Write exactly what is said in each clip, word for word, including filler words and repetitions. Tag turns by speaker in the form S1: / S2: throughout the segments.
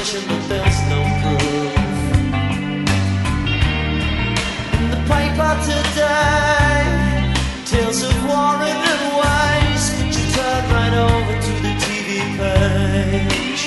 S1: mention that there's no proof. In the paper today, tales of war and waste. Could you turn right over to the T V page?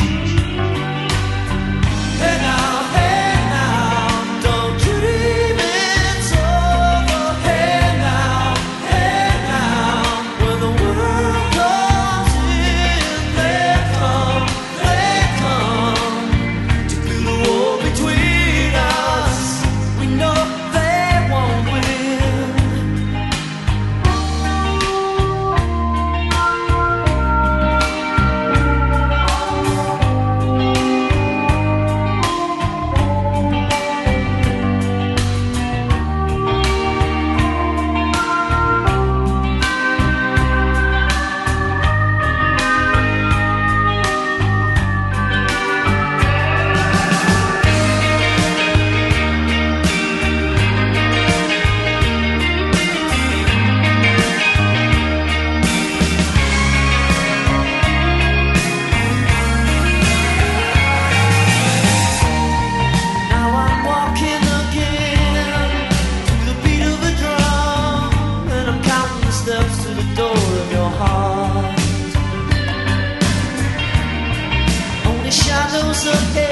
S1: Hey now, hey now, don't dream it's over. Hey now, hey now, when the world comes in, they come, they come to build a wall between us. We know they won't win. Steps to the door of your heart. Only shadows ahead.